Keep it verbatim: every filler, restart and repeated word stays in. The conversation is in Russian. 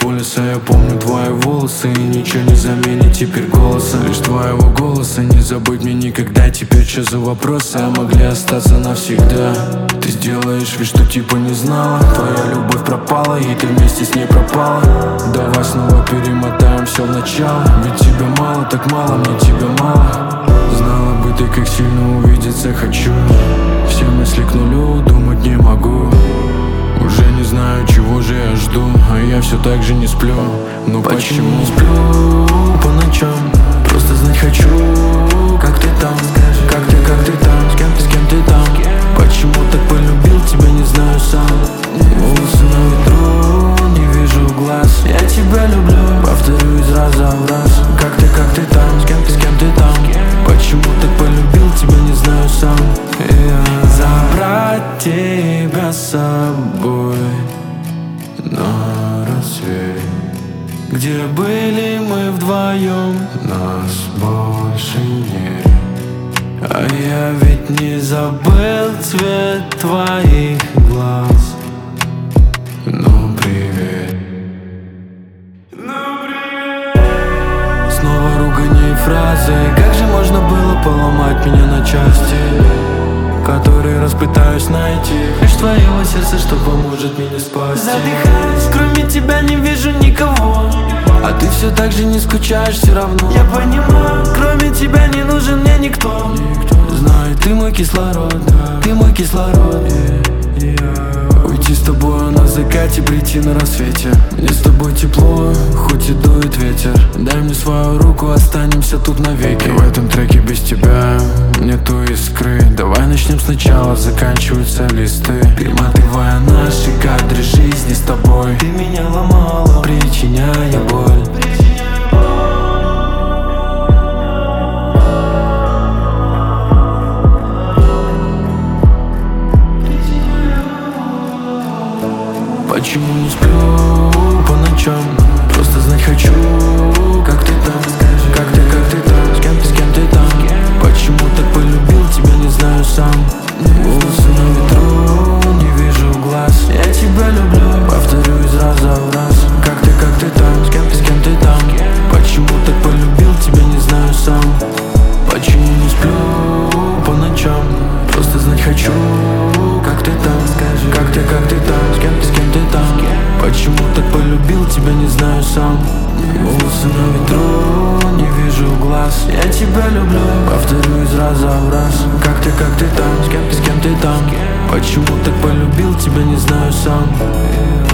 полиса. Я помню твои волосы, и ничего не заменит теперь голоса. Лишь твоего голоса не забыть мне никогда. Теперь что за вопросы, а могли остаться навсегда? Ты сделаешь вид, что типа не знала. Твоя любовь пропала, и ты вместе с ней пропала. Давай снова перемотаем все в начало. Ведь тебя мало, так мало, мне тебя мало. Знала бы ты, как сильно увидеться хочу. Все мысли к нулю, думать не могу. Уже не знаю, чего же я жду, а я все так же не сплю. Ну почему, почему не сплю по ночам? Просто знать хочу, как ты там, как ты, как ты там, с кем ты, с кем ты там. Почему так полюбил тебя, не знаю сам. Волосы на ветру, не вижу глаз. Я тебя люблю, повторю из раза в раз. Как ты, как ты там, с кем ты, с кем ты там. Почему так полюбил тебя, не знаю сам. Я забрать тебя с собой на рассвет, где были мы вдвоем, нас больше нет. А я ведь не забыл цвет твоих глаз. Ну привет, ну привет. Снова ругань и фразы. Как же можно было поломать меня на части, который раз пытаюсь найти лишь твоего сердца, что поможет меня спасти. Задыхаюсь, кроме тебя не вижу никого. А ты все так же не скучаешь все равно. Я понимаю, кроме тебя не нужен мне никто. Знаю, ты мой кислород, ты мой кислород. Уйти с тобой на закате, прийти на рассвете. Мне с тобой тепло, хоть и дует ветер. Дай мне свою руку, останемся тут навеки. В этом треке без тебя нету искры. Давай начнем сначала, заканчиваются листы. Перематывая наши кадры жизни с тобой. Ты меня ломала, причиняя боль. Почему не сплю по ночам? Просто знать хочу, как ты там, как ты, как ты там, с кем ты, с кем ты там. Почему так полюбил тебя, не знаю сам. Волосы на ветру, не вижу глаз. Я тебя люблю, повторю из раза в раз. Как ты, как ты там, с кем ты, с кем ты там. Почему так полюбил тебя, не знаю сам. Почему не сплю по ночам? Просто знать хочу, как ты там, как ты, как ты там, с кем ты, с кем ты там. Почему так полюбил тебя, не знаю сам. Волосы на ветру, не вижу глаз. Я тебя люблю, повторю из раза в раз. Как ты, как ты там, с кем ты, с кем ты там. Почему так полюбил тебя, не знаю сам.